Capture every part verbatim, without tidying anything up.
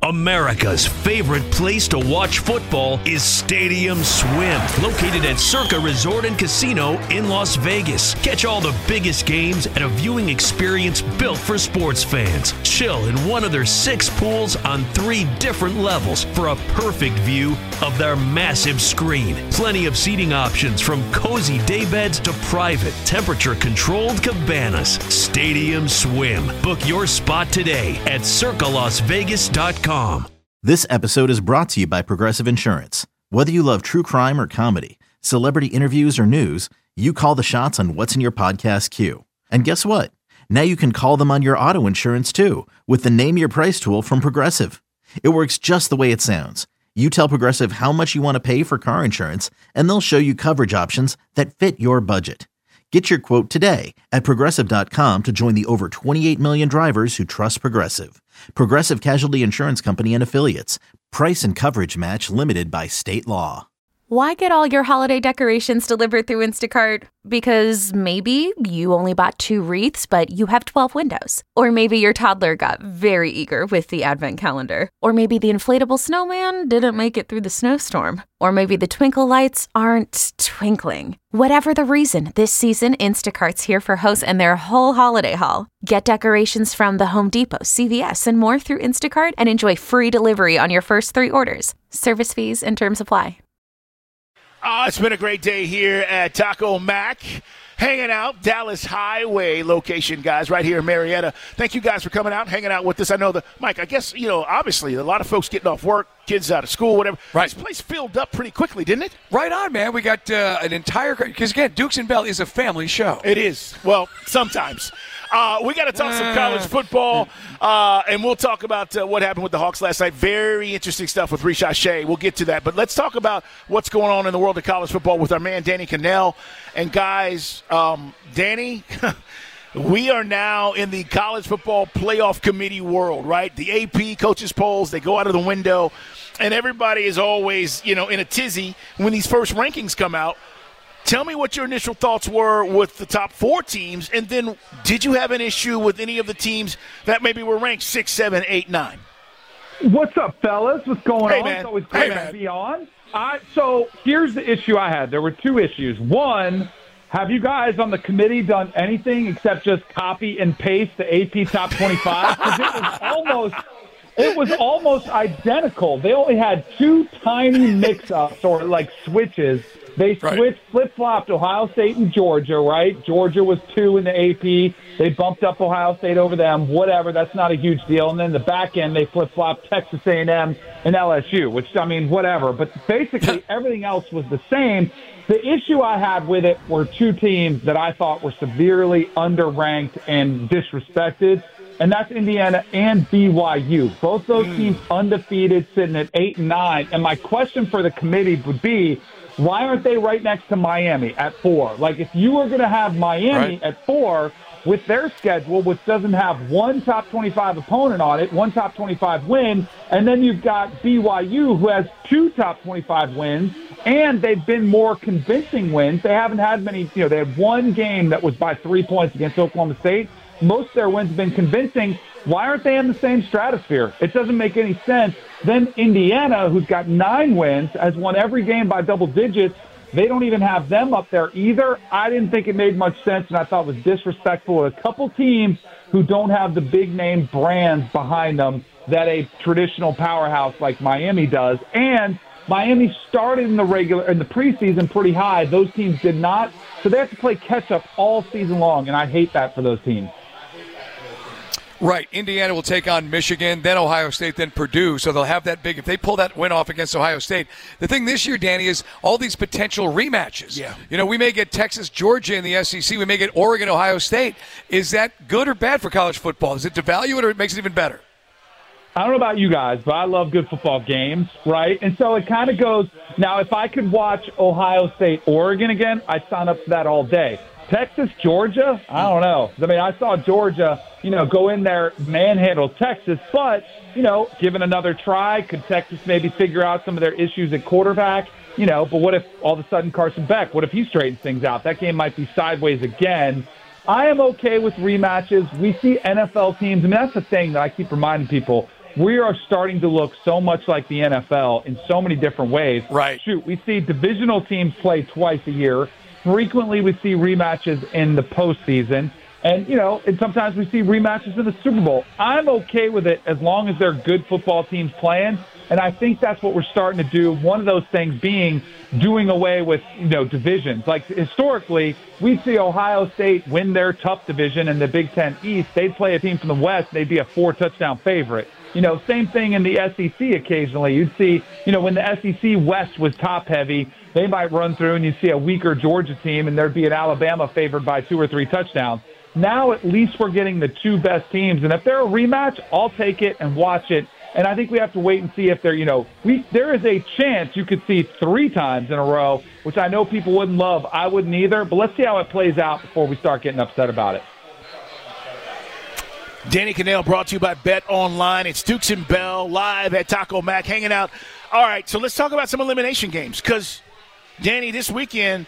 America's favorite place to watch football is Stadium Swim, located at Circa Resort and Casino in Las Vegas. Catch all the biggest games at a viewing experience built for sports fans. Chill in one of their six pools on three different levels for a perfect view of their massive screen. Plenty of seating options from cozy daybeds to private, temperature-controlled cabanas. Stadium Swim. Book your spot today at circa las vegas dot com. This episode is brought to you by Progressive Insurance. Whether you love true crime or comedy, celebrity interviews or news, you call the shots on what's in your podcast queue. And guess what? Now you can call them on your auto insurance too with the Name Your Price tool from Progressive. It works just the way it sounds. You tell Progressive how much you want to pay for car insurance, and they'll show you coverage options that fit your budget. Get your quote today at progressive dot com to join the over twenty-eight million drivers who trust Progressive. Progressive Casualty Insurance Company and Affiliates. Price and coverage match limited by state law. Why get all your holiday decorations delivered through Instacart? Because maybe you only bought two wreaths, but you have twelve windows. Or maybe your toddler got very eager with the advent calendar. Or maybe the inflatable snowman didn't make it through the snowstorm. Or maybe the twinkle lights aren't twinkling. Whatever the reason, this season, Instacart's here for hosts and their whole holiday haul. Get decorations from the Home Depot, C V S, and more through Instacart and enjoy free delivery on your first three orders. Service fees and terms apply. Oh, it's been a great day here at Taco Mac. Hanging out, Dallas Highway location, guys, right here in Marietta. Thank you guys for coming out, hanging out with us. I know that, Mike, I guess, you know, obviously a lot of folks getting off work, kids out of school, whatever. Right. This place filled up pretty quickly, didn't it? Right on, man. We got uh, an entire – because, again, Dukes and Bell is a family show. It is. Well, sometimes. Uh, we got to talk some college football, uh, and we'll talk about uh, what happened with the Hawks last night. Very interesting stuff with Rishai Shea. We'll get to that. But let's talk about what's going on in the world of college football with our man Danny Kanell. And, guys, um, Danny, we are now in the college football playoff committee world, right? The A P coaches polls, they go out of the window, and everybody is always, you know, in a tizzy when these first rankings come out. Tell me what your initial thoughts were with the top four teams, and then did you have an issue with any of the teams that maybe were ranked six, seven, eight, nine? What's up, fellas? What's going hey, on? Man. It's always great hey, to be on. I, so here's the issue I had. There were two issues. One, have you guys on the committee done anything except just copy and paste the A P Top twenty-five? Because it was almost – It was almost identical. They only had two tiny mix-ups or, like, switches. They switched, right. flip-flopped Ohio State and Georgia, right? Georgia was two in the A P. They bumped up Ohio State over them, whatever. That's not a huge deal. And then the back end, they flip-flopped Texas A and M and L S U, which, I mean, whatever. But basically, everything else was the same. The issue I had with it were two teams that I thought were severely underranked and disrespected, and that's Indiana and B Y U. Both those mm. teams undefeated, sitting at eight and nine. And my question for the committee would be, why aren't they right next to Miami at four? Like, if you were going to have Miami right. at four with their schedule, which doesn't have one top twenty-five opponent on it, one top twenty-five win, and then you've got B Y U who has two top twenty-five wins, and they've been more convincing wins. They haven't had many, you know, they had one game that was by three points against Oklahoma State. Most of their wins have been convincing. Why aren't they in the same stratosphere? It doesn't make any sense. Then Indiana, who's got nine wins, has won every game by double digits. They don't even have them up there either. I didn't think it made much sense, and I thought it was disrespectful of a couple teams who don't have the big-name brands behind them that a traditional powerhouse like Miami does. And Miami started in the regular in the preseason pretty high. Those teams did not. So they have to play catch-up all season long, and I hate that for those teams. Right. Indiana will take on Michigan, then Ohio State, then Purdue. So they'll have that big. If they pull that win off against Ohio State, the thing this year, Danny, is all these potential rematches. Yeah. You know, we may get Texas, Georgia in the S E C. We may get Oregon, Ohio State. Is that good or bad for college football? Does it devalue it or it makes it even better? I don't know about you guys, but I love good football games, right? And so it kind of goes, now if I could watch Ohio State, Oregon again, I'd sign up for that all day. Texas, Georgia, I don't know. I mean, I saw Georgia, you know, go in there, manhandle Texas, but, you know, given another try, could Texas maybe figure out some of their issues at quarterback? You know, but what if all of a sudden Carson Beck, what if he straightens things out? That game might be sideways again. I am okay with rematches. We see N F L teams, and that's the thing that I keep reminding people. we are starting to look so much like the N F L in so many different ways. Right. Shoot, we see divisional teams play twice a year. Frequently, we see rematches in the postseason. And, you know, and sometimes we see rematches in the Super Bowl. I'm okay with it as long as they're good football teams playing. And I think that's what we're starting to do. One of those things being doing away with, you know, divisions. Like historically, we see Ohio State win their tough division in the Big Ten East. They'd play a team from the West. They'd be a four-touchdown favorite. You know, same thing in the S E C occasionally. You'd see, you know, when the S E C West was top-heavy, they might run through and you see a weaker Georgia team and there'd be an Alabama favored by two or three touchdowns. Now at least we're getting the two best teams. And if they're a rematch, I'll take it and watch it. And I think we have to wait and see if they're, you know, we there is a chance you could see three times in a row, which I know people wouldn't love. I wouldn't either. But let's see how it plays out before we start getting upset about it. Danny Kanell brought to you by Bet Online. It's Dukes and Bell live at Taco Mac hanging out. All right, so let's talk about some elimination games because, Danny, this weekend,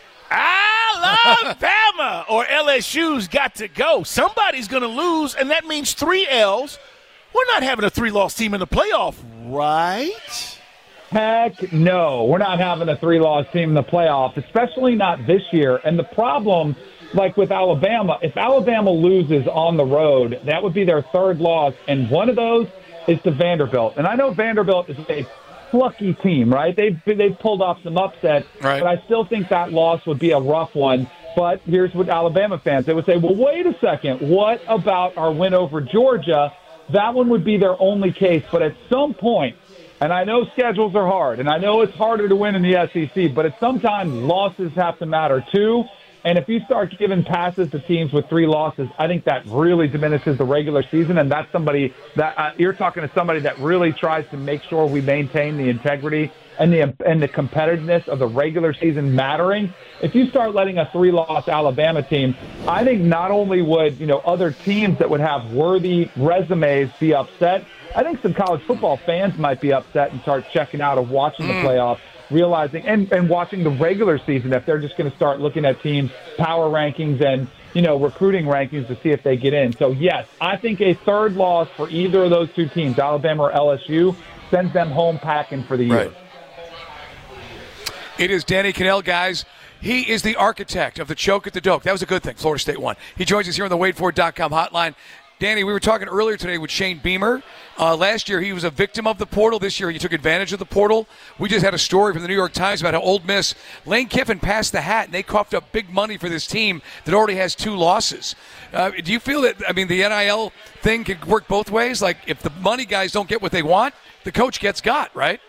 Alabama or L S U's got to go. Somebody's going to lose, and that means three L's. We're not having a three-loss team in the playoff, right? Heck no. We're not having a three-loss team in the playoff, especially not this year. And the problem, like with Alabama, if Alabama loses on the road, that would be their third loss, and one of those is to Vanderbilt. And I know Vanderbilt is a plucky team, right? They've, they've pulled off some upsets, right. But I still think that loss would be a rough one. But here's what Alabama fans, they would say, well, wait a second. What about our win over Georgia? That one would be their only case. But at some point, and I know schedules are hard, and I know it's harder to win in the S E C, but at some time losses have to matter too. And if you start giving passes to teams with three losses, I think that really diminishes the regular season. And that's somebody that uh, you're talking to somebody that really tries to make sure we maintain the integrity and the and the competitiveness of the regular season mattering. If you start letting a three-loss Alabama team, I think not only would, you know, other teams that would have worthy resumes be upset, I think some college football fans might be upset and start checking out of watching the playoffs, realizing and, and watching the regular season if they're just going to start looking at teams' power rankings and, you know, recruiting rankings to see if they get in. So, yes, I think a third loss for either of those two teams, Alabama or L S U, sends them home packing for the year. Right. It is Danny Kanell, guys. He is the architect of the choke at the Doak. That was a good thing. Florida State won. He joins us here on the Wade Ford dot com hotline. Danny, we were talking earlier today with Shane Beamer. Uh, last year, he was a victim of the portal. This year, he took advantage of the portal. We just had a story from the New York Times about how Ole Miss, Lane Kiffin passed the hat, and they coughed up big money for this team that already has two losses. Uh, do you feel that, I mean, the N I L thing could work both ways? Like, if the money guys don't get what they want, the coach gets got, right?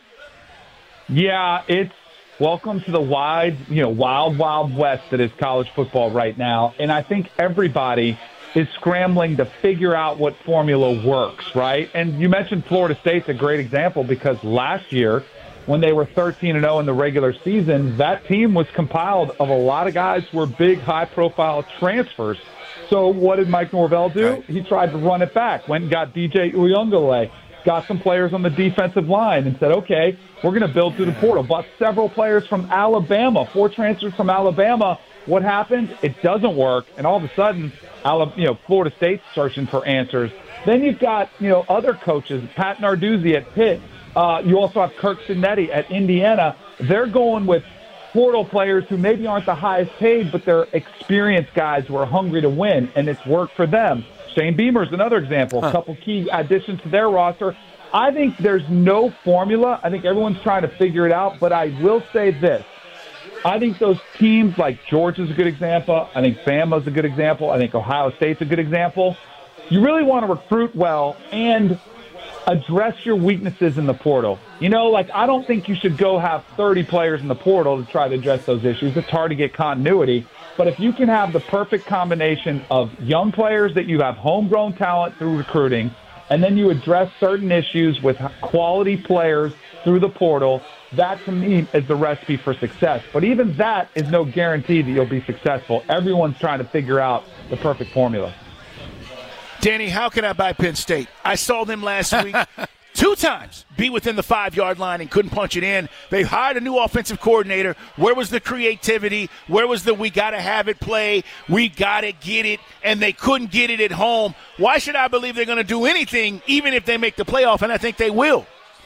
Yeah, it's welcome to the wide, you know, wild, wild west that is college football right now. And I think everybody is scrambling to figure out what formula works, right? And you mentioned Florida State's a great example because last year when they were thirteen and oh in the regular season, that team was compiled of a lot of guys who were big, high-profile transfers. So what did Mike Norvell do? Right. He tried to run it back, went and got D J Uyunglele, got some players on the defensive line and said, okay, we're going to build through the portal. Bought several players from Alabama, four transfers from Alabama. What happened? It doesn't work. And all of a sudden, you know, Florida State's searching for answers. Then you've got, you know, other coaches, Pat Narduzzi at Pitt. Uh, you also have Kirk Cinetti at Indiana. They're going with portal players who maybe aren't the highest paid, but they're experienced guys who are hungry to win, and it's worked for them. Shane Beamer's another example, a huh. couple key additions to their roster. I think there's no formula. I think everyone's trying to figure it out, but I will say this. I think those teams like Georgia's a good example. I think Bama's a good example. I think Ohio State's a good example. You really want to recruit well and address your weaknesses in the portal. You know, like I don't think you should go have thirty players in the portal to try to address those issues. It's hard to get continuity. But if you can have the perfect combination of young players that you have homegrown talent through recruiting, and then you address certain issues with quality players through the portal, that to me is the recipe for success. But even that is no guarantee that you'll be successful. Everyone's trying to figure out the perfect formula. Danny, how can I buy Penn State? I saw them last week. two times be within the five-yard line and couldn't punch it in. They hired a new offensive coordinator. Where was the creativity? Where was the we got to have it play? We got to get it, and they couldn't get it at home. Why should I believe they're going to do anything, even if they make the playoff, and I think they will?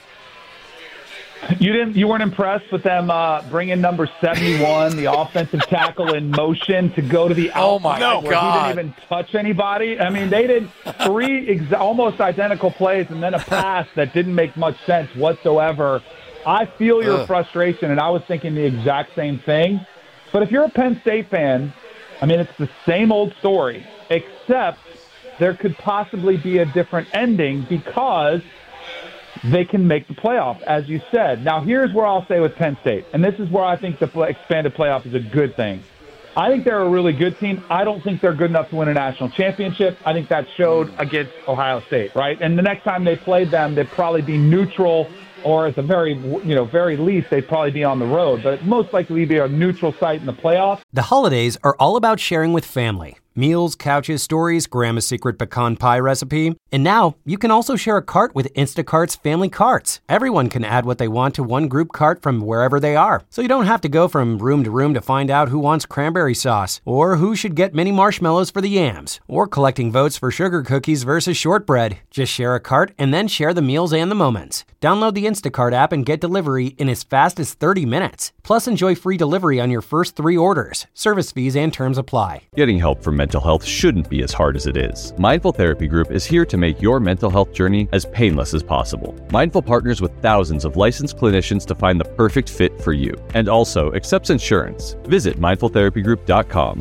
You didn't. You weren't impressed with them uh, bringing number seventy-one, the offensive tackle, in motion to go to the outside oh my no, God. where he didn't even touch anybody. I mean, they did three ex- almost identical plays and then a pass that didn't make much sense whatsoever. I feel your Ugh. frustration, and I was thinking the exact same thing. But if you're a Penn State fan, I mean, it's the same old story, except there could possibly be a different ending because they can make the playoff, as you said. Now, here's where I'll say with Penn State, and this is where I think the expanded playoff is a good thing. I think they're a really good team. I don't think they're good enough to win a national championship. I think that showed against Ohio State, right? And the next time they played them, they'd probably be neutral, or at the very, you know, very least, they'd probably be on the road. But it'd most likely be a neutral site in the playoff. The holidays are all about sharing with family. Meals, couches, stories, Grandma's secret pecan pie recipe. And now, you can also share a cart with Instacart's Family Carts. Everyone can add what they want to one group cart from wherever they are. So you don't have to go from room to room to find out who wants cranberry sauce, or who should get mini marshmallows for the yams, or collecting votes for sugar cookies versus shortbread. Just share a cart and then share the meals and the moments. Download the Instacart app and get delivery in as fast as thirty minutes. Plus, enjoy free delivery on your first three orders. Service fees and terms apply. Getting help from mental health shouldn't be as hard as it is. Mindful Therapy Group is here to make your mental health journey as painless as possible. Mindful partners with thousands of licensed clinicians to find the perfect fit for you, and also accepts insurance. Visit mindful therapy group dot com.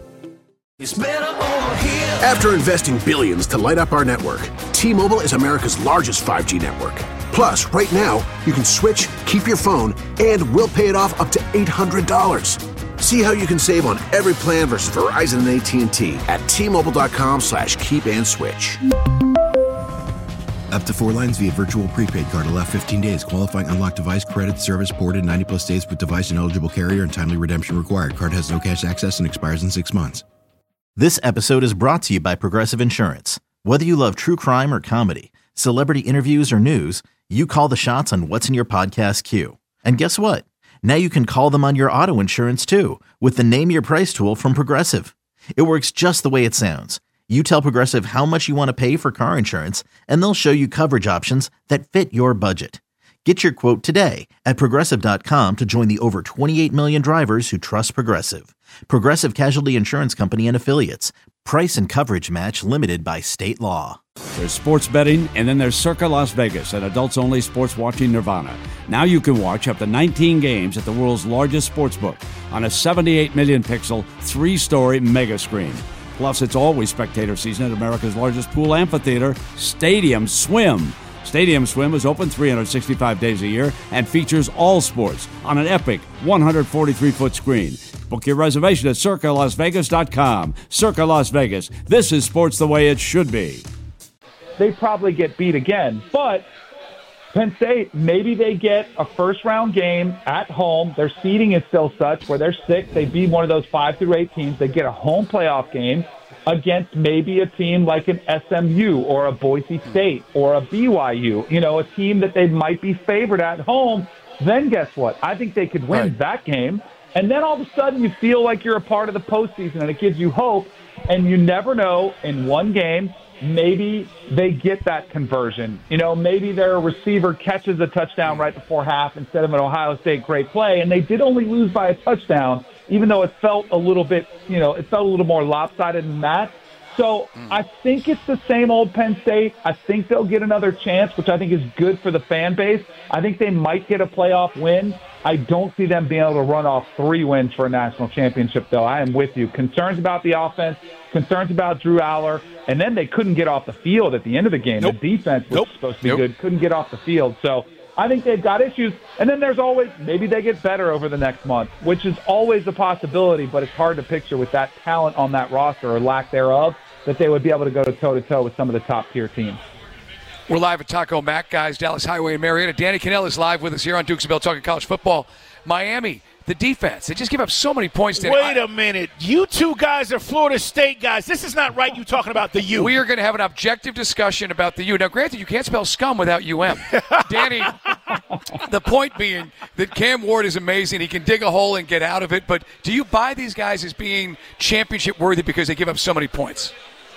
After investing billions to light up our network, T-Mobile is America's largest five G network. Plus, right now, you can switch, keep your phone, and we'll pay it off up to eight hundred dollars. See how you can save on every plan versus Verizon and A T and T at T-Mobile.com slash keep and switch. Up to four lines via virtual prepaid card. Allow fifteen days. Qualifying unlocked device credit service ported ninety plus days with device and eligible carrier and timely redemption required. Card has no cash access and expires in six months. This episode is brought to you by Progressive Insurance. Whether you love true crime or comedy, celebrity interviews or news, you call the shots on what's in your podcast queue. And guess what? Now you can call them on your auto insurance too with the Name Your Price tool from Progressive. It works just the way it sounds. You tell Progressive how much you want to pay for car insurance, and they'll show you coverage options that fit your budget. Get your quote today at Progressive dot com to join the over twenty-eight million drivers who trust Progressive. Progressive Casualty Insurance Company and Affiliates. Price and coverage match limited by state law. There's sports betting, and then there's Circa Las Vegas, an adults-only sports watching nirvana. Now you can watch up to nineteen games at the world's largest sportsbook on a seventy-eight million pixel, three-story mega screen. Plus, it's always spectator season at America's largest pool amphitheater, Stadium Swim. Stadium Swim is open three hundred sixty-five days a year and features all sports on an epic one hundred forty-three foot screen. Book your reservation at Circa Las Vegas dot com. Circa Las Vegas. This is sports the way it should be. They probably get beat again, but Penn State, maybe they get a first-round game at home. Their seeding is still such where they're six. They beat one of those five through eight teams. They get a home playoff game against maybe a team like an S M U or a Boise State or a B Y U, you know, a team that they might be favored at home. Then guess what? I think they could win right. that game. And then all of a sudden you feel like you're a part of the postseason and it gives you hope. And you never know, in one game, maybe they get that conversion. You know, maybe their receiver catches a touchdown right before half instead of an Ohio State great play. And they did only lose by a touchdown, even though it felt a little bit, you know, it felt a little more lopsided than that. So mm. I think it's the same old Penn State. I think they'll get another chance, which I think is good for the fan base. I think they might get a playoff win. I don't see them being able to run off three wins for a national championship, though. I am with you. Concerns about the offense, concerns about Drew Aller, and then they couldn't get off the field at the end of the game. Nope. The defense was nope. supposed to be nope. good, couldn't get off the field. So I think they've got issues. And then there's always, maybe they get better over the next month, which is always a possibility, but it's hard to picture with that talent on that roster or lack thereof that they would be able to go toe-to-toe with some of the top-tier teams. We're live at Taco Mac, guys, Dallas Highway in Marietta. Danny Kanell is live with us here on Dukes of Bell talking college football. Miami the defense. They just give up so many points. Wait I, a minute. You two guys are Florida State guys. This is not right, you talking about the U. We are going to have an objective discussion about the U. Now, granted, you can't spell scum without U M. Danny, the point being that Cam Ward is amazing. He can dig a hole and get out of it. But do you buy these guys as being championship worthy because they give up so many points?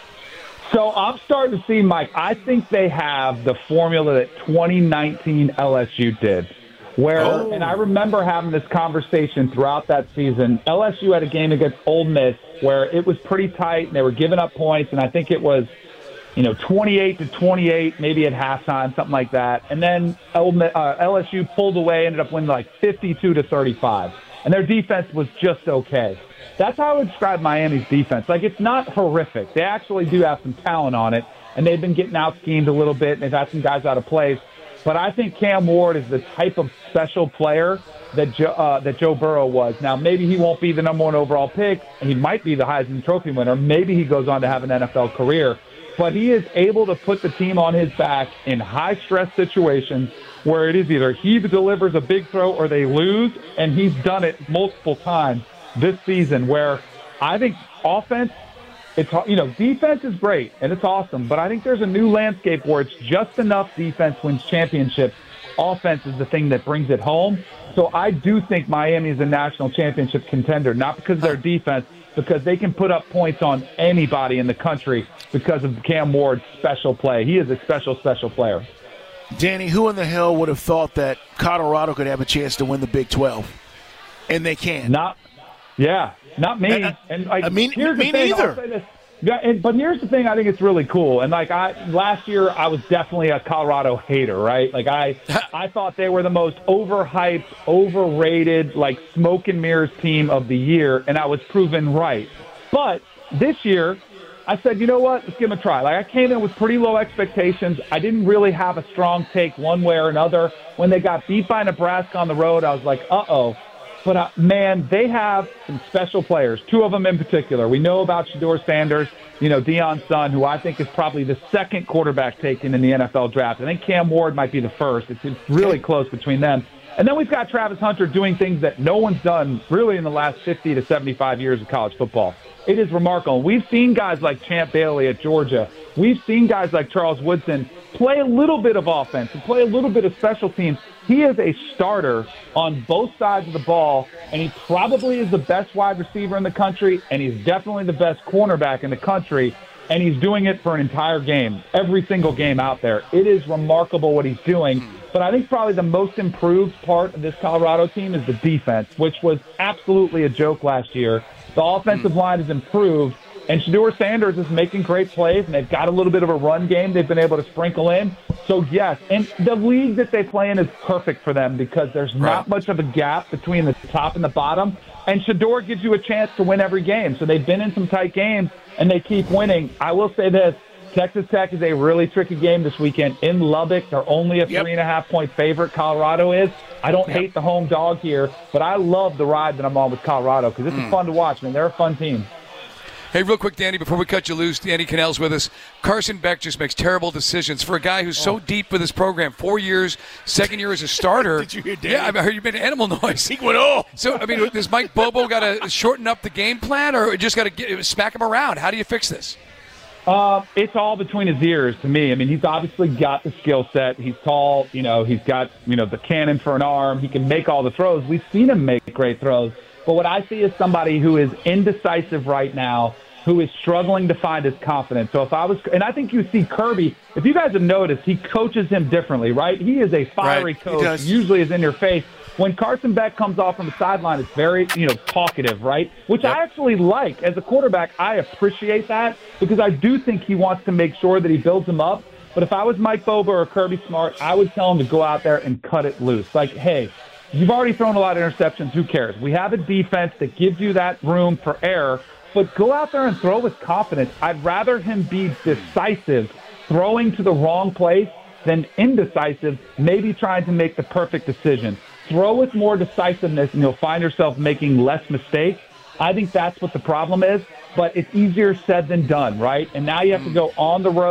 So I'm starting to see, Mike, I think they have the formula that twenty nineteen L S U did. Where, oh. and I remember having this conversation throughout that season. L S U had a game against Ole Miss where it was pretty tight and they were giving up points, and I think it was, you know, twenty-eight to twenty-eight, maybe at halftime, something like that. And then uh, L S U pulled away, ended up winning like fifty-two to thirty-five, and their defense was just okay. That's how I would describe Miami's defense. Like, it's not horrific. They actually do have some talent on it, and they've been getting out-schemed a little bit, and they've had some guys out of place. But I think Cam Ward is the type of special player that Joe, uh, that Joe Burrow was. Now, maybe he won't be the number one overall pick. He might be the Heisman Trophy winner. Maybe he goes on to have an N F L career. But he is able to put the team on his back in high-stress situations where it is either he delivers a big throw or they lose, and he's done it multiple times this season where I think offense, it's, you know, defense is great and it's awesome, but I think there's a new landscape where it's just enough defense wins championships. Offense is the thing that brings it home. So I do think Miami is a national championship contender, not because of their defense, because they can put up points on anybody in the country because of Cam Ward's special play. He is a special, special player. Danny, who in the hell would have thought that Colorado could have a chance to win the Big twelve? And they can. Not Yeah, not me. I, and like, I mean, here's me the thing, neither. I'll say this. Yeah, and, but here's the thing. I think it's really cool. And like I last year, I was definitely a Colorado hater, right? Like I, I thought they were the most overhyped, overrated, like smoke and mirrors team of the year, and I was proven right. But this year, I said, you know what? Let's give them a try. Like I came in with pretty low expectations. I didn't really have a strong take one way or another. When they got beat by Nebraska on the road, I was like, uh-oh. But, uh, man, they have some special players, two of them in particular. We know about Shedeur Sanders, you know, Deion's son, who I think is probably the second quarterback taken in the N F L draft. I think Cam Ward might be the first. It's, it's really close between them. And then we've got Travis Hunter doing things that no one's done really in the last fifty to seventy-five years of college football. It is remarkable. We've seen guys like Champ Bailey at Georgia. We've seen guys like Charles Woodson play a little bit of offense and play a little bit of special teams. He is a starter on both sides of the ball, and he probably is the best wide receiver in the country, and he's definitely the best cornerback in the country, and he's doing it for an entire game, every single game out there. It is remarkable what he's doing, but I think probably the most improved part of this Colorado team is the defense, which was absolutely a joke last year. The offensive line has improved, and Shedeur Sanders is making great plays, and they've got a little bit of a run game they've been able to sprinkle in. So, yes, and the league that they play in is perfect for them because there's not right. much of a gap between the top and the bottom, and Shedeur gives you a chance to win every game. So they've been in some tight games, and they keep winning. I will say this. Texas Tech is a really tricky game this weekend in Lubbock. They're only a yep. three and a half point favorite. Colorado is. I don't yep. hate the home dog here, but I love the ride that I'm on with Colorado because this mm. is fun to watch, man. They're a fun team. Hey, real quick, Danny, before we cut you loose, Danny Cannell's with us. Carson Beck just makes terrible decisions for a guy who's oh. so deep with his program. Four years, second year as a starter. Did you hear Danny? Yeah, I heard you made an animal noise. He went, oh. So, I mean, does Mike Bobo got to shorten up the game plan or just got to smack him around? How do you fix this? Uh, it's all between his ears to me. I mean, he's obviously got the skill set. He's tall. You know, he's got, you know, the cannon for an arm. He can make all the throws. We've seen him make great throws. But what I see is somebody who is indecisive right now, who is struggling to find his confidence. So if I was, and I think you see Kirby, if you guys have noticed, he coaches him differently, right? He is a fiery right. coach, usually is in your face. When Carson Beck comes off from the sideline, it's very, you know, talkative, right? Which yep. I actually like. As a quarterback, I appreciate that because I do think he wants to make sure that he builds him up. But if I was Mike Bobo or Kirby Smart, I would tell him to go out there and cut it loose. Like, hey, you've already thrown a lot of interceptions. Who cares? We have a defense that gives you that room for error. But go out there and throw with confidence. I'd rather him be decisive, throwing to the wrong place, than indecisive, maybe trying to make the perfect decision. Throw with more decisiveness, and you'll find yourself making less mistakes. I think that's what the problem is, but it's easier said than done, right? And now you have to go on the road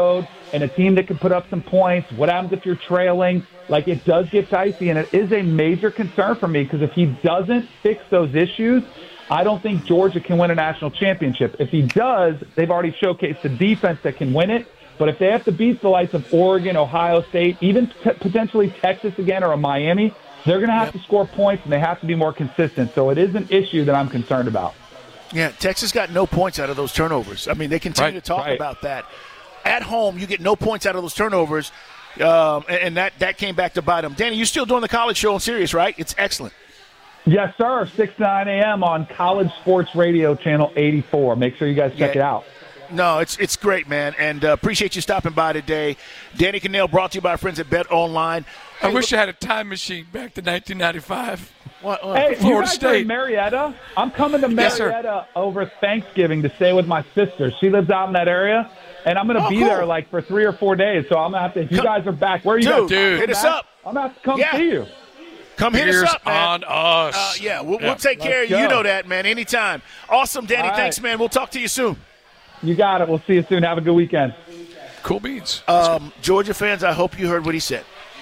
and a team that can put up some points. What happens if you're trailing? Like, it does get dicey, and it is a major concern for me because if he doesn't fix those issues, I don't think Georgia can win a national championship. If he does, they've already showcased the defense that can win it. But if they have to beat the likes of Oregon, Ohio State, even t- potentially Texas again or a Miami, they're going to have yep. to score points, and they have to be more consistent. So it is an issue that I'm concerned about. Yeah, Texas got no points out of those turnovers. I mean, they continue right, to talk right. about that. At home, you get no points out of those turnovers, um, and, and that, that came back to bite them. Danny, you're still doing the college show on Sirius, right? It's excellent. Yes, sir. six to nine a.m. on College Sports Radio, Channel eighty-four. Make sure you guys check yeah. it out. No, it's it's great, man, and uh, appreciate you stopping by today. Danny Kanell brought to you by our friends at Bet Online. I hey, wish look- I had a time machine back to nineteen ninety-five. What, what? Hey, Florida you guys State. Are in Marietta? I'm coming to Marietta yes, over Thanksgiving to stay with my sister. She lives out in that area, and I'm going to oh, be cool. there like for three or four days. So I'm going to have to. If you guys are back, where are you dude, guys? Dude, hit us back? up. I'm going to have to come yeah. see you. Come hit Here's us up, man. on us. Uh, yeah, we'll, yeah. we'll take Let's care of you. go. You know that, man. Anytime. Awesome, Danny. Right. Thanks, man. We'll talk to you soon. You got it. We'll see you soon. Have a good weekend. Cool beans. Um, Georgia fans, I hope you heard what he said.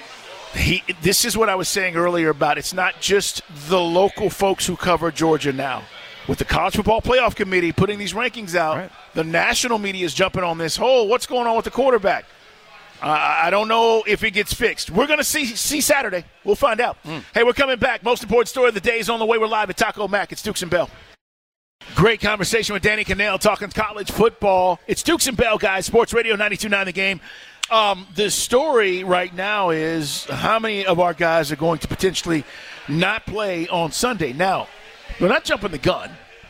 He, this is what I was saying earlier about it's not just the local folks who cover Georgia now. With the College Football Playoff Committee putting these rankings out, right. the national media is jumping on this whole, what's going on with the quarterback? Uh, I don't know if it gets fixed. We're going to see see Saturday. We'll find out. Mm. Hey, we're coming back. Most important story of the day is on the way. We're live at Taco Mac. It's Dukes and Bell. Great conversation with Danny Kanell talking college football. It's Dukes and Bell, guys. Sports Radio ninety-two point nine The Game. Um, the story right now is how many of our guys are going to potentially not play on Sunday. Now, we're not jumping the gun,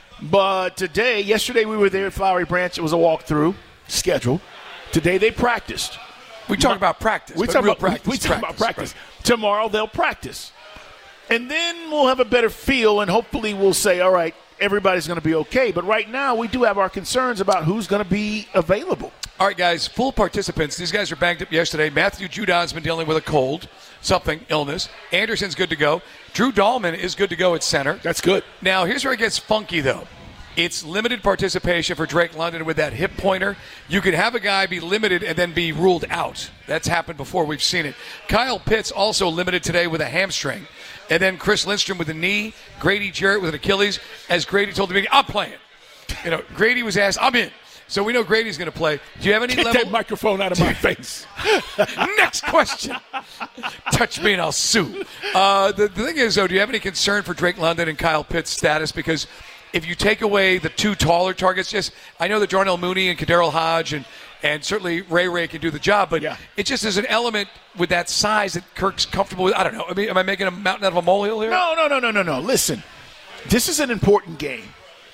but today, yesterday we were there at Flowery Branch. It was a walkthrough schedule. Today they practiced. We talk about practice. We talk about practice. We, we talk practice, about practice. Right. Tomorrow they'll practice. And then we'll have a better feel, and hopefully we'll say, all right, everybody's going to be okay. But right now we do have our concerns about who's going to be available. All right, guys, full participants. These guys are banged up yesterday. Matthew Judon's been dealing with a cold, something, illness. Anderson's good to go. Drew Dahlman is good to go at center. That's good. Now, here's where it gets funky, though. It's limited participation for Drake London with that hip pointer. You could have a guy be limited and then be ruled out. That's happened before. We've seen it. Kyle Pitts also limited today with a hamstring. And then Chris Lindstrom with a knee. Grady Jarrett with an Achilles. As Grady told the media, I'm playing. You know, Grady was asked, I'm in. So we know Grady's going to play. Do you have any Get level? that microphone out of my face. Next question. Touch me and I'll sue. Uh, the, the thing is, though, do you have any concern for Drake London and Kyle Pitts' status? Because if you take away the two taller targets, yes, I know that Darnell Mooney and Kaderil Hodge and, and certainly Ray Ray can do the job, but yeah. it just is an element with that size that Kirk's comfortable with. I don't know. I mean, am I making a mountain out of a molehill here? No, no, no, no, no, no. Listen, this is an important game.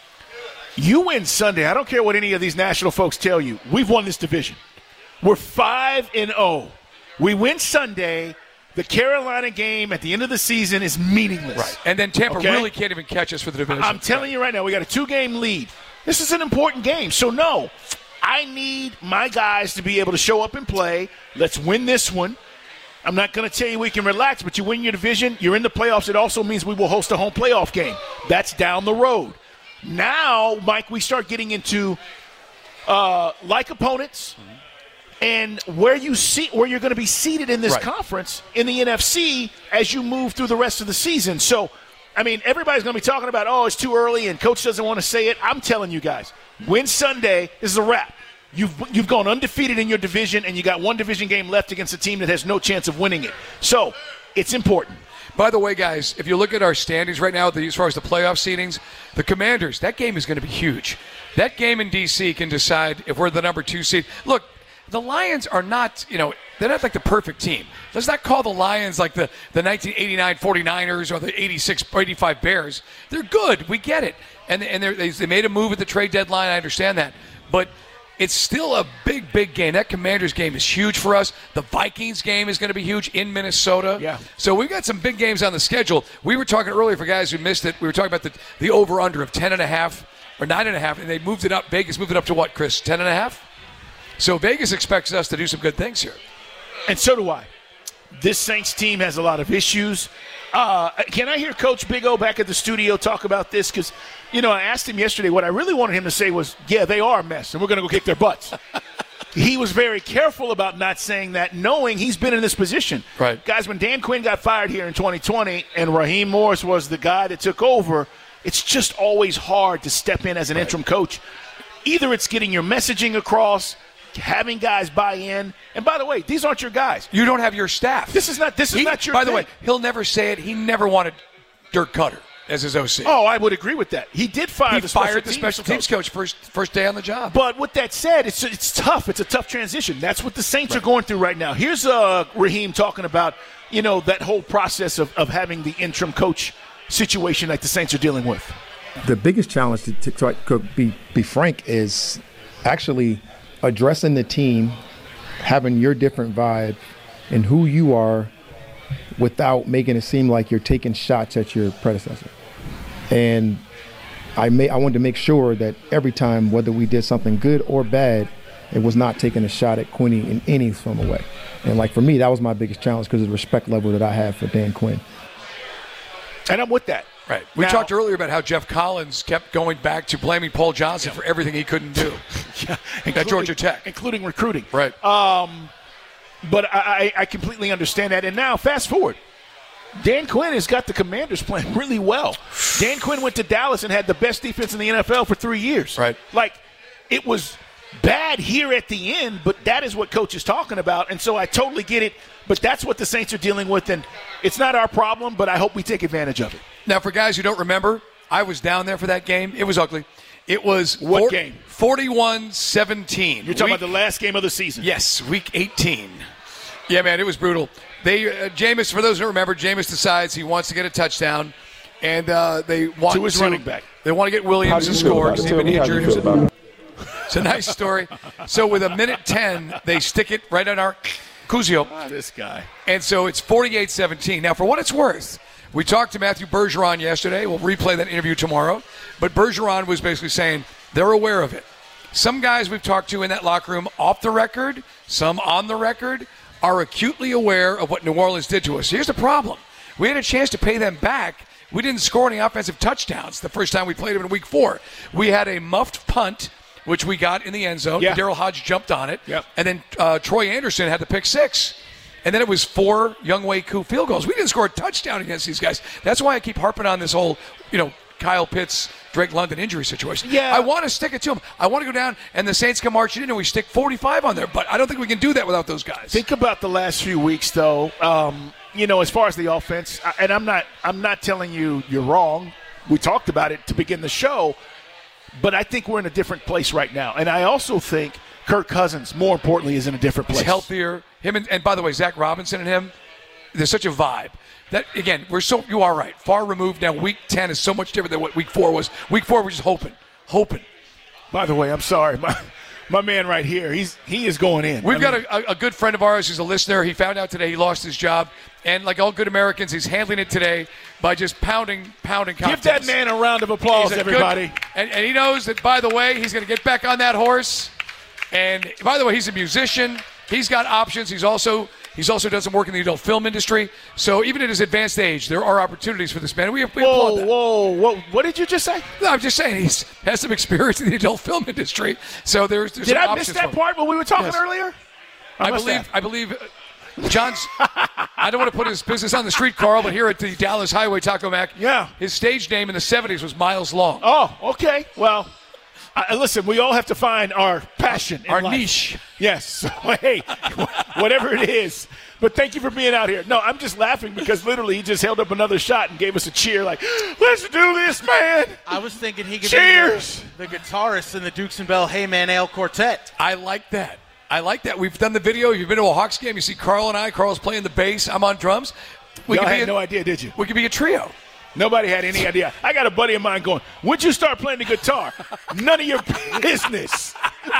You win Sunday. I don't care what any of these national folks tell you. We've won this division. We're five and oh. We win Sunday. The Carolina game at the end of the season is meaningless. Right. And then Tampa okay? really can't even catch us for the division. I'm telling right. you right now, we got a two-game lead. This is an important game. So, no, I need my guys to be able to show up and play. Let's win this one. I'm not going to tell you we can relax, but you win your division, you're in the playoffs. It also means we will host a home playoff game. That's down the road. Now, Mike, we start getting into uh, like opponents. Mm-hmm. And where you see where you're going to be seated in this right. conference in the N F C as you move through the rest of the season. So, I mean, everybody's going to be talking about, oh, it's too early and coach doesn't want to say it. I'm telling you guys, win Sunday is a wrap. You've you've gone undefeated in your division, and you got one division game left against a team that has no chance of winning it. So, it's important. By the way, guys, if you look at our standings right now, as far as the playoff seedings, the Commanders, that game is going to be huge. That game in D C can decide if we're the number two seed. Look, the Lions are not, you know, they're not like the perfect team. Let's not call the Lions like the, the nineteen eighty-nine forty-niners or the eighty-six eighty-five Bears. They're good. We get it. And, and they they made a move at the trade deadline. I understand that. But it's still a big, big game. That Commanders game is huge for us. The Vikings game is going to be huge in Minnesota. Yeah. So we've got some big games on the schedule. We were talking earlier, for guys who missed it, we were talking about the, the over-under of ten and a half or nine and a half, and they moved it up. Vegas moved it up to what, Chris, ten and a half? So Vegas expects us to do some good things here. And so do I. This Saints team has a lot of issues. Uh, can I hear Coach Big O back at the studio talk about this? Because, you know, I asked him yesterday. What I really wanted him to say was, yeah, they are a mess, and we're going to go kick their butts. he was very careful about not saying that, knowing he's been in this position. Right. Guys, when Dan Quinn got fired here in twenty twenty and Raheem Morris was the guy that took over, it's just always hard to step in as an right. interim coach. Either it's getting your messaging across, having guys buy in. And by the way, these aren't your guys. You don't have your staff. This is not this is he, not your By thing. the way, he'll never say it. He never wanted Dirk Cutter as his O C. Oh, I would agree with that. He did fire he the fired special the teams special teams coach. coach first first day on the job. But with that said, it's it's tough. It's a tough transition. That's what the Saints right. are going through right now. Here's uh, Raheem talking about, you know, that whole process of, of having the interim coach situation that the Saints are dealing with. The biggest challenge, to, to, to be, be frank, is actually addressing the team, having your different vibe and who you are without making it seem like you're taking shots at your predecessor. And I may, I wanted to make sure that every time, whether we did something good or bad, it was not taking a shot at Quinny in any form of way. And like for me, that was my biggest challenge because of the respect level that I have for Dan Quinn. And I'm with that. Right. We now, talked earlier about how Jeff Collins kept going back to blaming Paul Johnson yeah. for everything he couldn't do yeah, at Georgia Tech. Including recruiting. Right. Um, but I, I completely understand that. And now, fast forward. Dan Quinn has got the Commanders playing really well. Dan Quinn went to Dallas and had the best defense in the N F L for three years. Right. Like, it was bad here at the end, but that is what Coach is talking about. And so I totally get it. But that's what the Saints are dealing with. And it's not our problem, but I hope we take advantage of it. Now, for guys who don't remember, I was down there for that game. It was ugly. It was what four, game? forty-one seventeen. You're talking week, about the last game of the season. Yes, week eighteen. Yeah, man, it was brutal. They, uh, Jameis, for those who don't remember, Jameis decides he wants to get a touchdown, and uh, they want to his to, running back. They want to get Williams to score because he's been injured. It's a nice story. So with a minute ten, they stick it right on our Kuzio. Ah, this guy. And so it's forty-eight seventeen. Now, for what it's worth, we talked to Matthew Bergeron yesterday. We'll replay that interview tomorrow. But Bergeron was basically saying they're aware of it. Some guys we've talked to in that locker room off the record, some on the record, are acutely aware of what New Orleans did to us. Here's the problem. We had a chance to pay them back. We didn't score any offensive touchdowns the first time we played them in week four. We had a muffed punt, which we got in the end zone. Yeah. Darryl Hodge jumped on it. Yep. And then uh, Troy Anderson had the pick six. And then it was four Younghoe Koo field goals. We didn't score a touchdown against these guys. That's why I keep harping on this whole, you know, Kyle Pitts, Drake London injury situation. Yeah. I want to stick it to them. I want to go down and the Saints come marching in and we stick forty-five on there. But I don't think we can do that without those guys. Think about the last few weeks, though. Um, you know, as far as the offense, and I'm not, I'm not telling you you're wrong. We talked about it to begin the show, but I think we're in a different place right now. And I also think Kirk Cousins, more importantly, is in a different place. He's healthier. Him and, and by the way, Zach Robinson and him, there's such a vibe. That again, we're so you are right. Far removed now. Week ten is so much different than what week four was. Week four, we're just hoping, hoping. By the way, I'm sorry, my my man right here. He's he is going in. We've I got mean, a, a good friend of ours who's a listener. He found out today he lost his job, and like all good Americans, he's handling it today by just pounding, pounding. Give that man a round of applause, everybody. Good, and, and he knows that. By the way, he's going to get back on that horse. And by the way, he's a musician. He's got options. He's also he's also done some work in the adult film industry. So even at his advanced age, there are opportunities for this man. We, we whoa, applaud that. Whoa, whoa! What did you just say? No, I'm just saying he's has some experience in the adult film industry. So there's, there's did some I miss that for part when we were talking yes. earlier? I, I believe. Have. I believe. Uh, John's. I don't want to put his business on the street, Carl, but here at the Dallas Highway Taco Mac, yeah, his stage name in the seventies was Miles Long. Oh, okay. Well. Uh, listen, we all have to find our passion in Our life. niche. Yes. So, hey, whatever it is. But thank you for being out here. No, I'm just laughing because literally he just held up another shot and gave us a cheer like, let's do this, man. I was thinking he could Cheers. be the, the guitarist in the Dukes and Bell Hey Man Ale Quartet. I like that. I like that. We've done the video. If you've been to a Hawks game, you see Carl and I. Carl's playing the bass. I'm on drums. We Y'all could had be a, no idea, did you? We could be a trio. Nobody had any idea. I got a buddy of mine going, when'd you start playing the guitar? None of your business.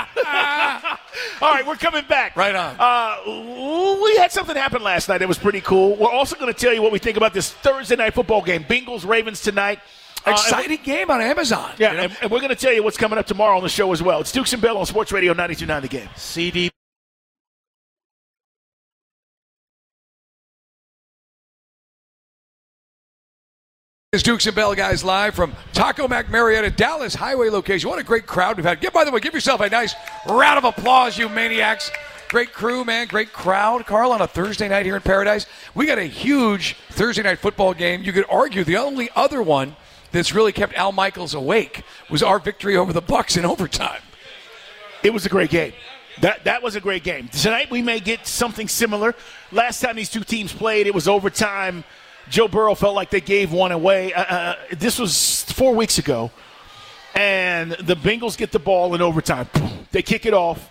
All right, we're coming back. Right on. Uh, we had something happen last night that was pretty cool. We're also going to tell you what we think about this Thursday night football game. Bengals, Ravens tonight. Exciting uh, game on Amazon. Yeah, you know? and, and we're going to tell you what's coming up tomorrow on the show as well. It's Dukes and Bell on Sports Radio ninety-two point nine The Game. C D It's Dukes and Bell, guys, live from Taco Mac Marietta, Dallas Highway location. What a great crowd we've had. Give, by the way, give yourself a nice round of applause, you maniacs. Great crew, man. Great crowd, Carl, on a Thursday night here in Paradise. We got a huge Thursday night football game. You could argue the only other one that's really kept Al Michaels awake was our victory over the Bucs in overtime. It was a great game. That that was a great game. Tonight we may get something similar. Last time these two teams played, it was overtime. Joe Burrow felt like they gave one away. Uh, uh, this was four weeks ago, and the Bengals get the ball in overtime. They kick it off.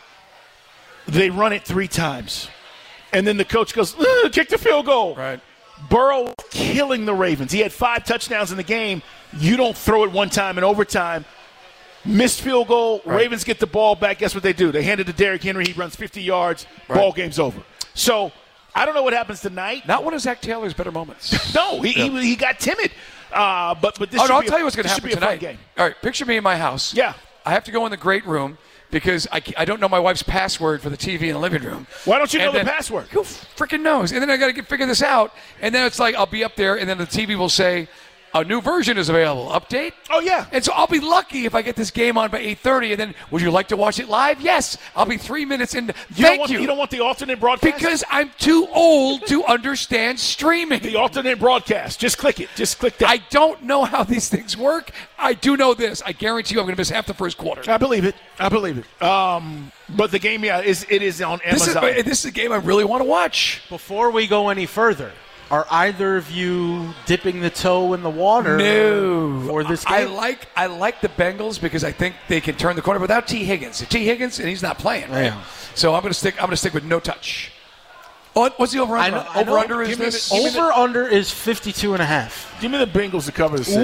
They run it three times. And then the coach goes, kick the field goal. Right. Burrow killing the Ravens. He had five touchdowns in the game. You don't throw it one time in overtime. Missed field goal. Right. Ravens get the ball back. Guess what they do? They hand it to Derrick Henry. He runs fifty yards. Right. Ball game's over. So I don't know what happens tonight. Not one of Zach Taylor's better moments. no, he, yeah. he he got timid. Uh, but but this oh, should no, I'll be tell a, you what's going to happen tonight. Game. All right, picture me in my house. Yeah. I have to go in the great room because I, I don't know my wife's password for the T V in the living room. Why don't you and know then, the password? Who freaking knows? And then I got to figure this out. And then it's like I'll be up there, and then the T V will say, a new version is available. Update? Oh, yeah. And so I'll be lucky if I get this game on by eight thirty, and then, would you like to watch it live? Yes. I'll be three minutes in. You Thank don't want, you. You don't want the alternate broadcast? Because I'm too old to understand streaming. The alternate broadcast. Just click it. Just click that. I don't know how these things work. I do know this. I guarantee you I'm going to miss half the first quarter. I believe it. I believe it. Um, but the game, yeah, is it is on Amazon. This is, this is a game I really want to watch. Before we go any further, are either of you dipping the toe in the water no. for this game? I like I like the Bengals because I think they can turn the corner without T. Higgins. T. Higgins, and he's not playing, right? Yeah. So I'm going to stick. I'm going to stick with no touch. Oh, what's the over under? Know, over under is this? The, over the, under is fifty-two and a half. Give me the Bengals to cover the six.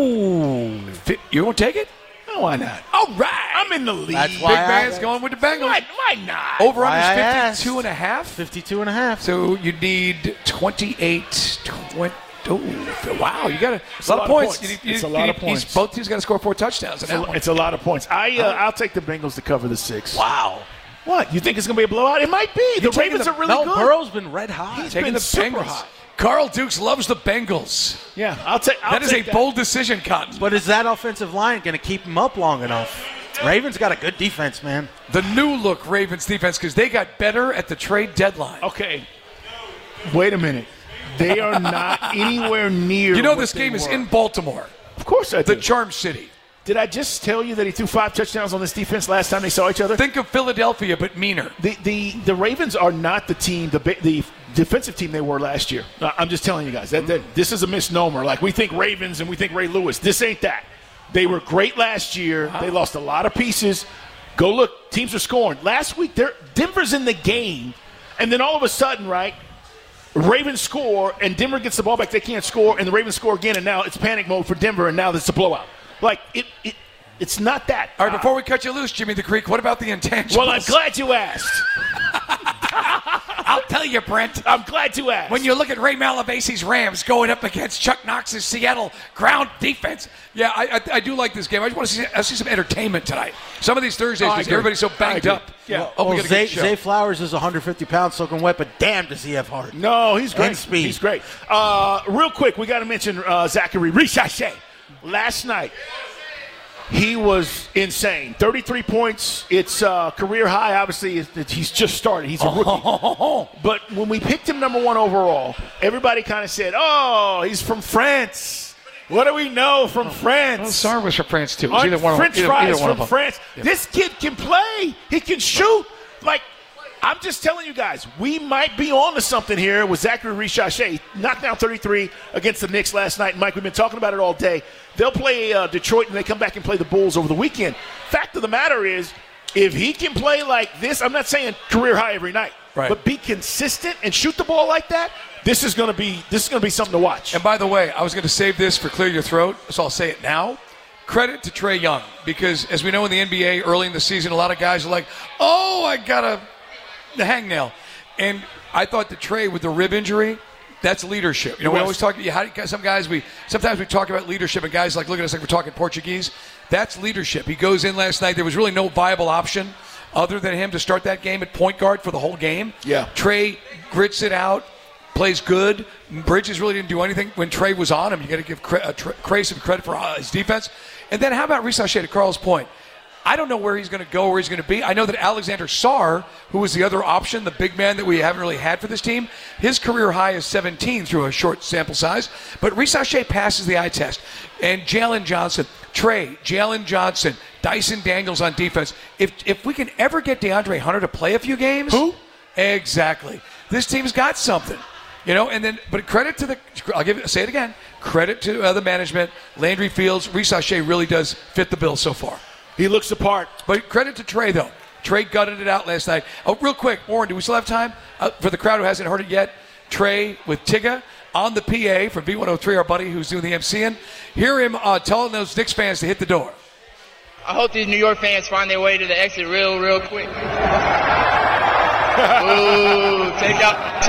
Ooh, you won't take it? No, why not? All right, I'm in the lead. That's Big why man's I, going with the Bengals. Why, why not? Over under is fifty-two and a half. fifty-two and a half. So you need twenty-eight. twenty. Oh, wow! You got a, it's a lot, lot of points. points. You, you, it's a you, lot you, of points. Both teams got to score four touchdowns. It's, a, it's a lot of points. I uh, I'll take the Bengals to cover the six. Wow. What? You think it's going to be a blowout? It might be. The Ravens the, are really no, good. Burrow's been red hot. He's taking been the super Bengals. hot. Carl Dukes loves the Bengals. Yeah, I'll take. I'll that is take a that. bold decision, Cotton. But is that offensive line going to keep him up long enough? Ravens got a good defense, man. The new look Ravens defense because they got better at the trade deadline. Okay. Wait a minute. They are not anywhere near. You know what this game they is were. in Baltimore. Of course I do. The Charm City. Did I just tell you that he threw five touchdowns on this defense last time they saw each other? Think of Philadelphia, but meaner. The the, the Ravens are not the team, the the defensive team they were last year. I'm just telling you guys that, that this is a misnomer. Like we think Ravens and we think Ray Lewis. This ain't that. They were great last year. Wow. They lost a lot of pieces. Go look. Teams are scoring. Last week, they're, Denver's in the game, and then all of a sudden, right, Ravens score, and Denver gets the ball back. They can't score, and the Ravens score again, and now it's panic mode for Denver, and now it's a blowout. Like, it, it it's not that. All right, before we cut you loose, Jimmy the Creek, what about the intangibles? Well, I'm glad you asked. I'll tell you, Brent. I'm glad you asked. When you look at Ray Malavasi's Rams going up against Chuck Knox's Seattle ground defense, yeah, I, I, I do like this game. I just want to see, I see some entertainment tonight. Some of these Thursdays, because oh, everybody's so banged up. Yeah. Well, oh, we well, got a Zay, good show. Zay Flowers is one hundred fifty pounds soaking wet, but damn, does he have heart. No, he's great. And speed. He's great. Uh, real quick, we got to mention uh, Zachary Richardson. Last night, he was insane. thirty-three points. It's uh, career high. Obviously, he's just started. He's a rookie. But when we picked him number one overall, everybody kind of said, oh, he's from France. What do we know from France? Well, Sarr was from France, too. French either one French either, fries either one from France. Yeah. This kid can play. He can shoot. Like, I'm just telling you guys, we might be on to something here with Zachary Richardson. He knocked down thirty-three against the Knicks last night. And Mike, we've been talking about it all day. They'll play uh, Detroit, and they come back and play the Bulls over the weekend. Fact of the matter is, if he can play like this, I'm not saying career high every night, right, but be consistent and shoot the ball like that, this is going to be this is going to be something to watch. And by the way, I was going to save this for Clear Your Throat, so I'll say it now. Credit to Trae Young, because as we know in the N B A early in the season, a lot of guys are like, oh, I got a the hangnail. And I thought that Trae, with the rib injury, that's leadership. You know, we always talk. You how, some guys we sometimes we talk about leadership, and guys like look at us like we're talking Portuguese. That's leadership. He goes in last night. There was really no viable option other than him to start that game at point guard for the whole game. Yeah. Trae grits it out, plays good. Bridges really didn't do anything when Trey was on him. You got to give Cray, uh, Cray some credit for uh, his defense. And then how about Reese Shea, to Carl's point? I don't know where he's going to go, where he's going to be. I know that Alexander Sarr, who was the other option, the big man that we haven't really had for this team, his career high is seventeen through a short sample size. But Reese Shea passes the eye test. And Jalen Johnson, Trey, Jalen Johnson, Dyson Daniels on defense. If if we can ever get DeAndre Hunter to play a few games. Who? Exactly. This team's got something. You know, and then, but credit to the, I'll give it, say it again, credit to uh, the management, Landry Fields, Reese Shea really does fit the bill so far. He looks the part. But credit to Trey, though. Trey gutted it out last night. Oh, real quick, Warren, do we still have time? Uh, for the crowd who hasn't heard it yet, Trey with Tigga on the P A from B one oh three, our buddy who's doing the MCing. Hear him uh, telling those Knicks fans to hit the door. I hope these New York fans find their way to the exit real, real quick. Ooh, take out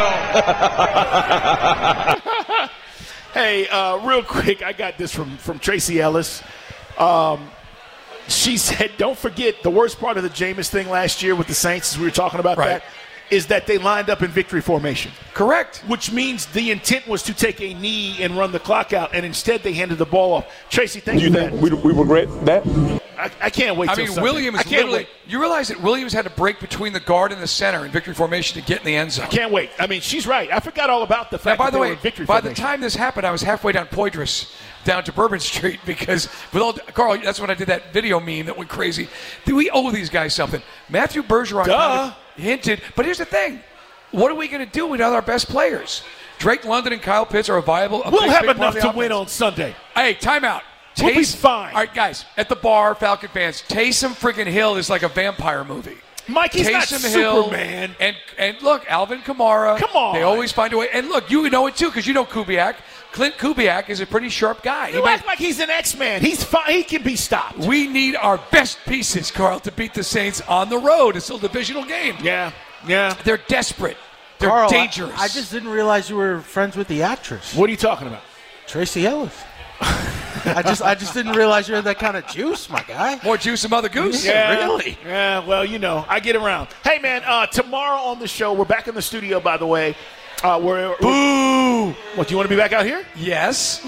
the tone. Hey, uh, real quick, I got this from, from Tracy Ellis. Um, She said, don't forget, the worst part of the Jameis thing last year with the Saints, as we were talking about right. that, is that they lined up in victory formation. Correct. Which means the intent was to take a knee and run the clock out, and instead they handed the ball off. Tracy, thank Do you you for think that. we, we regret that? I, I can't wait I till mean, Sunday. Williams I can't literally, wait. you realize that Williams had to break between the guard and the center in victory formation to get in the end zone. I can't wait. I mean, she's right. I forgot all about the Now, fact by that the they way, were in victory by formation. the time this happened, I was halfway down Poydras, down to Bourbon Street, because with all Carl, that's when I did that video meme that went crazy. We owe these guys something. Matthew Bergeron Duh. kind of hinted, but here's the thing: what are we going to do without our best players? Drake London and Kyle Pitts are a viable. A we'll big, have big enough part to of the win offense. on Sunday. Hey, timeout. We'll be fine. All right, guys, at the bar, Falcon fans, Taysom freaking Hill is like a vampire movie. Mike, he's not Taysom Hill, Superman. And and look, Alvin Kamara. Come on. They always find a way. And look, you know it too, because you know Kubiak. Clint Kubiak is a pretty sharp guy. You He act might, like he's an X-Man. He's fine. He can be stopped. we need our best pieces, Carl, to beat the Saints on the road. It's still a divisional game. Yeah, yeah. They're desperate. They're Carl, dangerous. I, I just didn't realize you were friends with the actress. What are you talking about? Tracy Ellis. I just I just didn't realize you had that kind of juice, my guy. More juice than Mother Goose? Yeah, really? Yeah, well, you know, I get around. Hey, man, uh, tomorrow on the show, we're back in the studio, by the way. Uh, we're, we're, Boo! what, do you want to be back out here? Yes.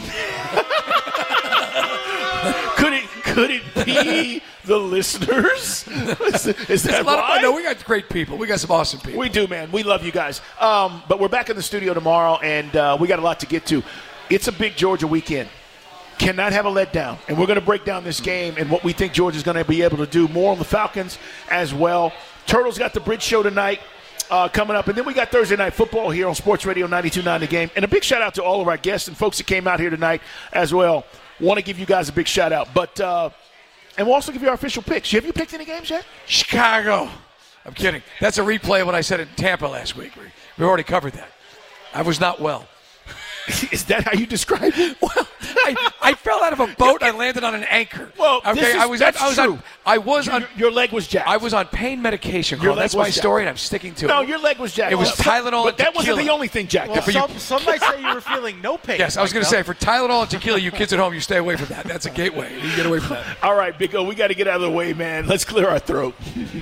Could it could it be the listeners? Is, is It's that a lot of why? fun. No, we got great people. We got some awesome people. We do, man. We love you guys. Um, but we're back in the studio tomorrow, and uh, we got a lot to get to. It's a big Georgia weekend. Cannot have a letdown. And we're going to break down this game and what we think Georgia's going to be able to do. More on the Falcons as well. Turtles got the Bridge Show tonight uh, coming up. And then we got Thursday Night Football here on Sports Radio ninety-two point nine The Game. And a big shout out to all of our guests and folks that came out here tonight as well. Want to give you guys a big shout out. But uh, and we'll also give you our official picks. Have you picked any games yet? Chicago. I'm kidding. That's a replay of what I said in Tampa last week. We, we already covered that. I was not well. Is that how you describe it? Well, I, I fell out of a boat and I landed on an anchor. Well, okay, this is, I was that's I was true. on I was your, on your leg was jacked. I was on pain medication, Your Carl. leg That's was my jacked. story, and I'm sticking to No, it. your leg was jacked. It was Tylenol but and that wasn't tequila. the only thing jacked. Well, up. some, some might say you were feeling no pain. Yes, I was going to say, for Tylenol and tequila, you kids at home, you stay away from that. That's a gateway. You get away from that. All right, Big O, we got to get out of the way, man. Let's clear our throat.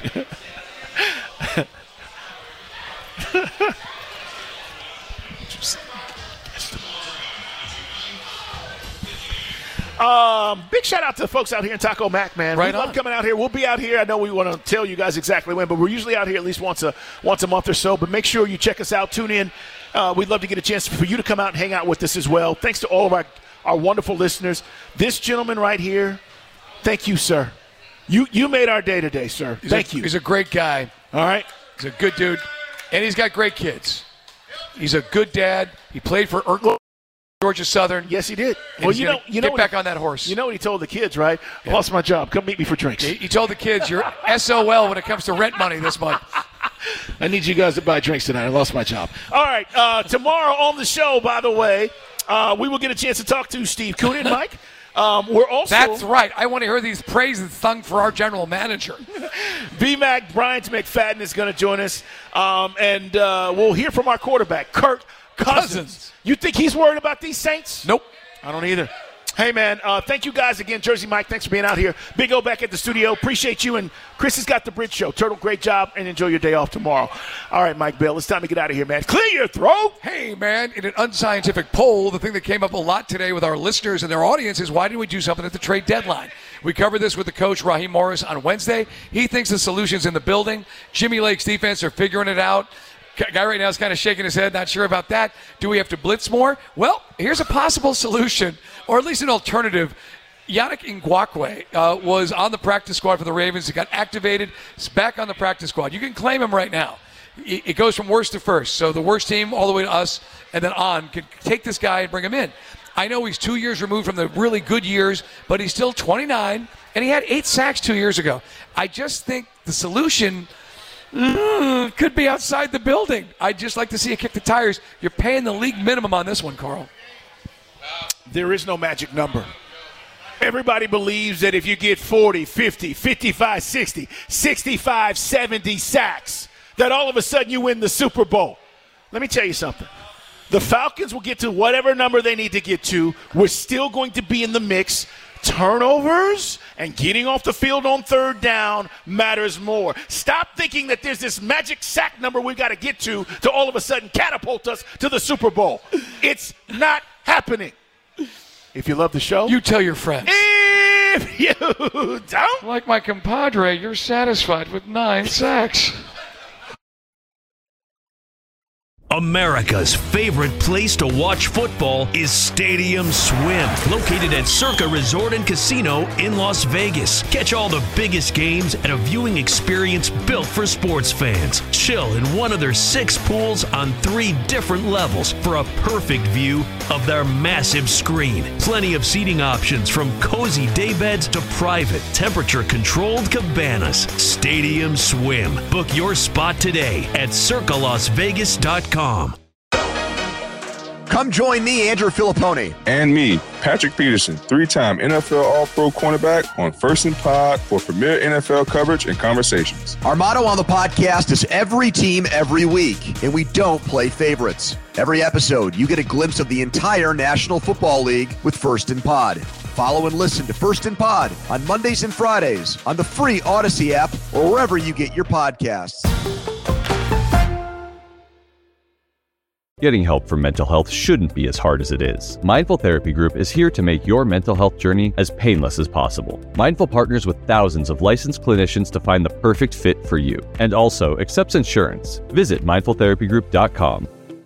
Um, big shout out to the folks out here in Taco Mac, man. Right we love on. coming out here. We'll be out here. I know we want to tell you guys exactly when, but we're usually out here at least once a once a month or so. But make sure you check us out. Tune in. Uh, we'd love to get a chance for you to come out and hang out with us as well. Thanks to all of our, our wonderful listeners. This gentleman right here, thank you, sir. You you made our day today, sir. He's Thank a, you. He's a great guy. All right. He's a good dude, and he's got great kids. He's a good dad. He played for Erkle, Georgia Southern. Yes, he did. And Well, he's you gonna know, you know get what back he, on that horse. You know what he told the kids, right? Yeah. Lost my job. Come meet me for drinks. He, he told the kids, "You're S O L when it comes to rent money this month." I need you guys to buy drinks tonight. I lost my job. All right. Uh, tomorrow on the show, by the way, uh, we will get a chance to talk to Steve Coonan, Mike. Um, we're also That's right. I want to hear these praises sung for our general manager. B-Mac Bryant McFadden is going to join us, um, and uh, we'll hear from our quarterback, Kirk Cousins. Cousins. You think he's worried about these Saints? Nope. I don't either. Hey, man, uh, thank you guys again. Jersey Mike, thanks for being out here. Big O back at the studio. Appreciate you. And Chris has got the Bridge Show. Turtle, great job, and enjoy your day off tomorrow. All right, Mike Bill, it's time to get out of here, man. Clear your throat. Hey, man, in an unscientific poll, the thing that came up a lot today with our listeners and their audience is why didn't we do something at the trade deadline? We covered this with the coach, Raheem Morris, on Wednesday. He thinks the solution's in the building. Jimmy Lake's defense are figuring it out. Guy right now is kind of shaking his head, not sure about that. Do we have to blitz more? Well, here's a possible solution, or at least an alternative. Yannick Ngakoue uh, was on the practice squad for the Ravens. He got activated. He's back on the practice squad. You can claim him right now. It goes from worst to first. So the worst team all the way to us and then on can take this guy and bring him in. I know he's two years removed from the really good years, but he's still twenty-nine, and he had eight sacks two years ago. I just think the solution mm, could be outside the building. I'd just like to see you kick the tires. You're paying the league minimum on this one, Carl. There is no magic number. Everybody believes that if you get forty, fifty, fifty-five, sixty, sixty-five, seventy sacks, that all of a sudden you win the Super Bowl. Let me tell you something. The Falcons will get to whatever number they need to get to. We're still going to be in the mix. Turnovers and getting off the field on third down matters more. Stop thinking that there's this magic sack number we've got to get to to all of a sudden catapult us to the Super Bowl. It's not happening. If you love the show, you tell your friends. If you don't, like my compadre, you're satisfied with nine sacks. America's favorite place to watch football is Stadium Swim, located at Circa Resort and Casino in Las Vegas. Catch all the biggest games at a viewing experience built for sports fans. Chill in one of their six pools on three different levels for a perfect view of their massive screen. Plenty of seating options from cozy daybeds to private, temperature-controlled cabanas. Stadium Swim. Book your spot today at circa las vegas dot com. Come join me, Andrew Filippone. And me, Patrick Peterson, three-time N F L All-Pro cornerback on First and Pod for premier N F L coverage and conversations. Our motto on the podcast is every team, every week, and we don't play favorites. Every episode, you get a glimpse of the entire National Football League with First and Pod. Follow and listen to First and Pod on Mondays and Fridays on the free Odyssey app or wherever you get your podcasts. Getting help for mental health shouldn't be as hard as it is. Mindful Therapy Group is here to make your mental health journey as painless as possible. Mindful partners with thousands of licensed clinicians to find the perfect fit for you, and also accepts insurance. Visit mindful therapy group dot com.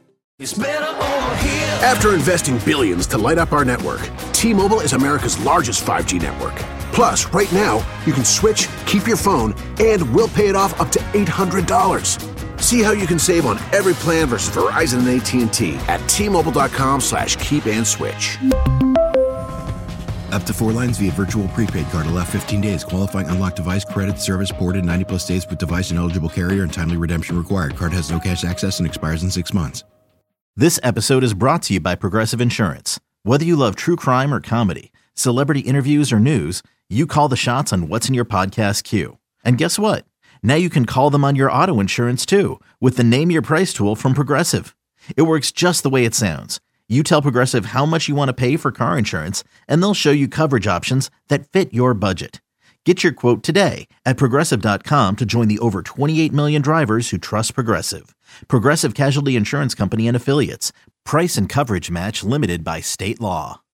After investing billions to light up our network, T-Mobile is America's largest five G network. Plus, right now, you can switch, keep your phone, and we'll pay it off up to eight hundred dollars. See how you can save on every plan versus Verizon and A T and T at T-Mobile.com slash keep and switch. Up to four lines via virtual prepaid card. Allow fifteen days. Qualifying unlocked device credit service ported ninety plus days with device and eligible carrier and timely redemption required. Card has no cash access and expires in six months. This episode is brought to you by Progressive Insurance. Whether you love true crime or comedy, celebrity interviews or news, you call the shots on what's in your podcast queue. And guess what? Now you can call them on your auto insurance too with the Name Your Price tool from Progressive. It works just the way it sounds. You tell Progressive how much you want to pay for car insurance, and they'll show you coverage options that fit your budget. Get your quote today at progressive dot com to join the over twenty-eight million drivers who trust Progressive. Progressive Casualty Insurance Company and Affiliates. Price and coverage match limited by state law.